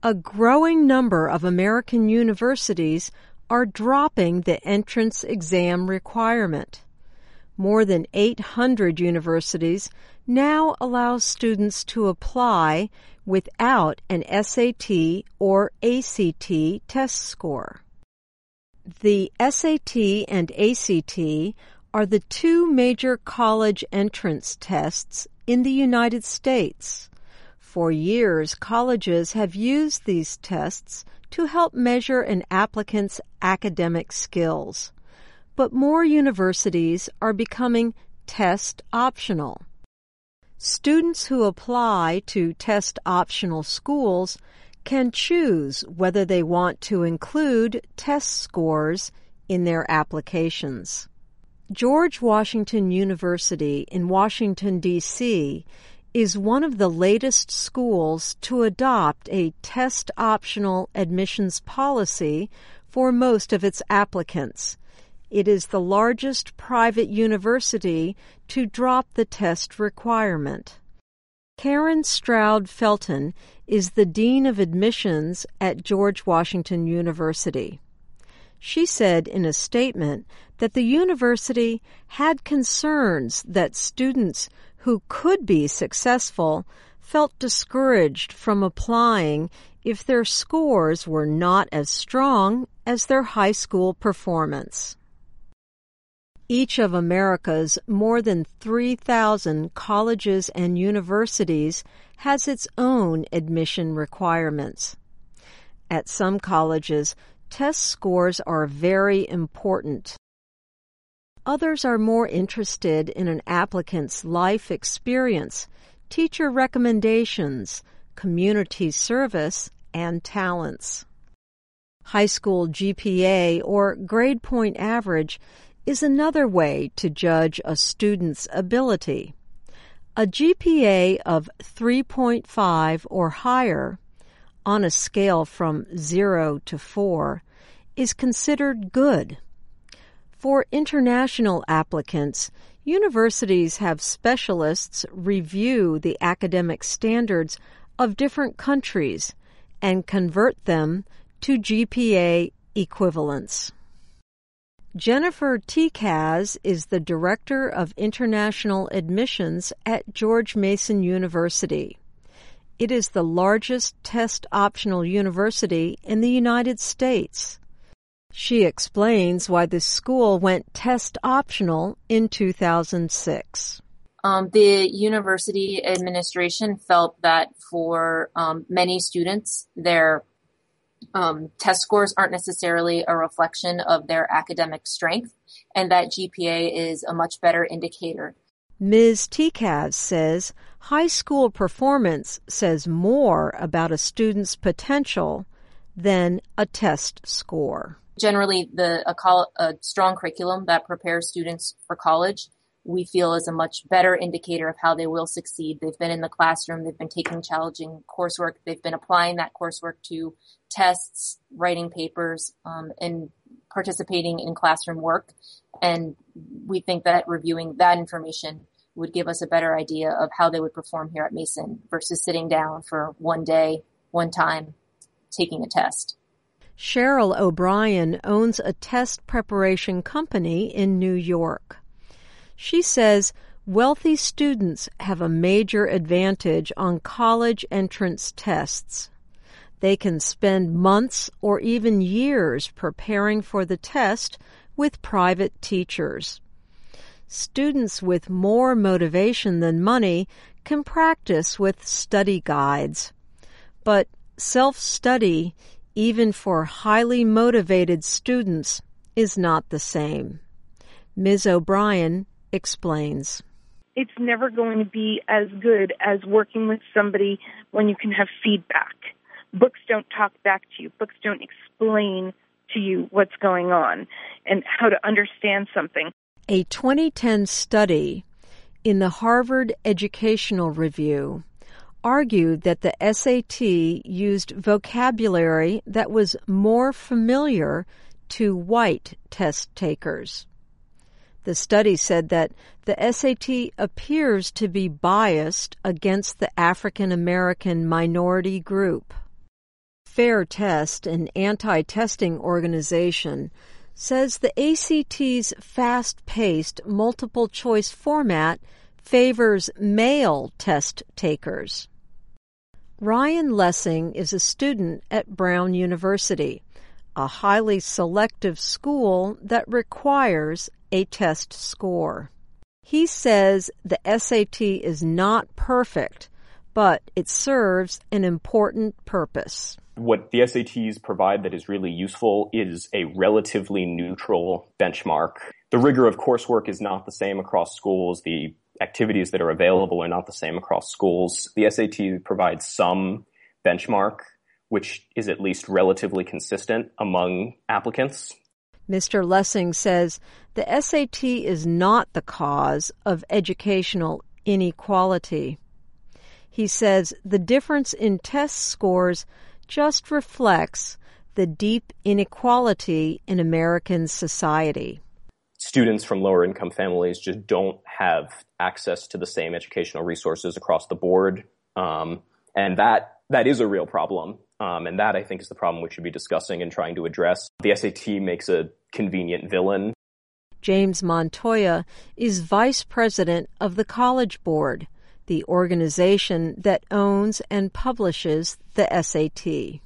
A growing number of American universities are dropping the entrance exam requirement. More than 800 universities now allow students to apply without an SAT or ACT test score. The SAT and ACT are the two major college entrance tests in the United States. For years, colleges have used these tests to help measure an applicant's academic skills. But more universities are becoming test optional. Students who apply to test optional schools can choose whether they want to include test scores in their applications. George Washington University in Washington, D.C. is one of the latest schools to adopt a test-optional admissions policy for most of its applicants. It is the largest private university to drop the test requirement. Karen Stroud Felton is the Dean of Admissions at George Washington University. She said in a statement that the university had concerns that students who could be successful felt discouraged from applying if their scores were not as strong as their high school performance. Each of America's more than 3,000 colleges and universities has its own admission requirements. At some colleges, test scores are very important. Others are more interested in an applicant's life experience, teacher recommendations, community service, and talents. High school GPA or grade point average is another way to judge a student's ability. A GPA of 3.5 or higher, on a scale from 0 to 4, is considered good. For international applicants, universities have specialists review the academic standards of different countries and convert them to GPA equivalents. Jennifer Tekaz is the Director of International Admissions at George Mason University. It is the largest test-optional university in the United States. She explains why the school went test-optional in 2006. The university administration felt that for many students, their test scores aren't necessarily a reflection of their academic strength, and that GPA is a much better indicator. Ms. Tekaz says high school performance says more about a student's potential than a test score. Generally, a strong curriculum that prepares students for college, we feel is a much better indicator of how they will succeed. They've been in the classroom, they've been taking challenging coursework, they've been applying that coursework to tests, writing papers, and participating in classroom work. And we think that reviewing that information would give us a better idea of how they would perform here at Mason versus sitting down for one day, one time, taking a test. Cheryl O'Brien owns a test preparation company in New York. She says wealthy students have a major advantage on college entrance tests. They can spend months or even years preparing for the test with private teachers. Students with more motivation than money can practice with study guides. But self-study, even for highly motivated students, is not the same. Ms. O'Brien explains. It's never going to be as good as working with somebody when you can have feedback. Books don't talk back to you. Books don't explain to you what's going on and how to understand something. A 2010 study in the Harvard Educational Review argued that the SAT used vocabulary that was more familiar to white test takers. The study said that the SAT appears to be biased against the African American minority group. Fair Test, an anti-testing organization, says the ACT's fast-paced multiple-choice format favors male test takers. Ryan Lessing is a student at Brown University, a highly selective school that requires a test score. He says the SAT is not perfect, but it serves an important purpose. What the SATs provide that is really useful is a relatively neutral benchmark. The rigor of coursework is not the same across schools. The activities that are available are not the same across schools. The SAT provides some benchmark, which is at least relatively consistent among applicants. Mr. Lessing says the SAT is not the cause of educational inequality. He says the difference in test scores just reflects the deep inequality in American society. Students from lower income families just don't have access to the same educational resources across the board. And that is a real problem. And that, I think, is the problem we should be discussing and trying to address. The SAT makes a convenient villain. James Montoya is vice president of the College Board, the organization that owns and publishes the SAT.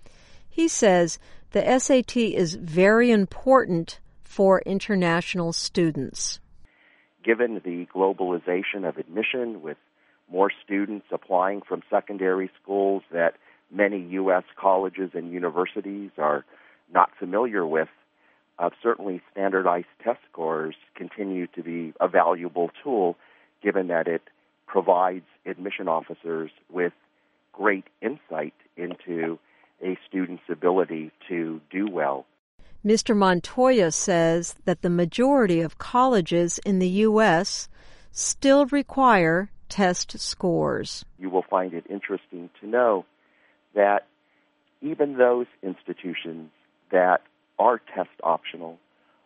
He says the SAT is very important for international students. Given the globalization of admission, with more students applying from secondary schools that many U.S. colleges and universities are not familiar with, certainly standardized test scores continue to be a valuable tool, given that it provides admission officers with great insight into a student's ability to do well. Mr. Montoya says that the majority of colleges in the U.S. still require test scores. You will find it interesting to know that even those institutions that are test optional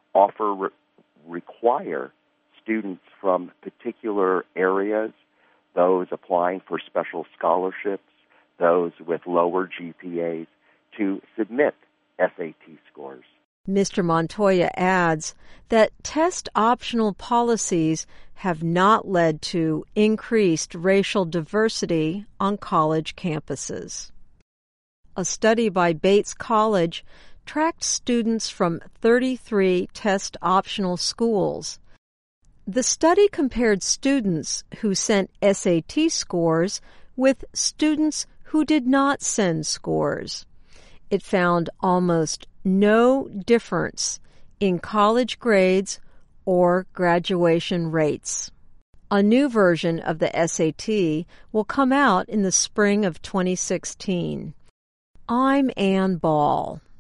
require students from particular areas, those applying for special scholarships, those with lower GPAs, to submit SAT scores. Mr. Montoya adds that test-optional policies have not led to increased racial diversity on college campuses. A study by Bates College tracked students from 33 test-optional schools. The study compared students who sent SAT scores with students who did not send scores. It found almost no difference in college grades or graduation rates. A new version of the SAT will come out in the spring of 2016. I'm Ann Ball.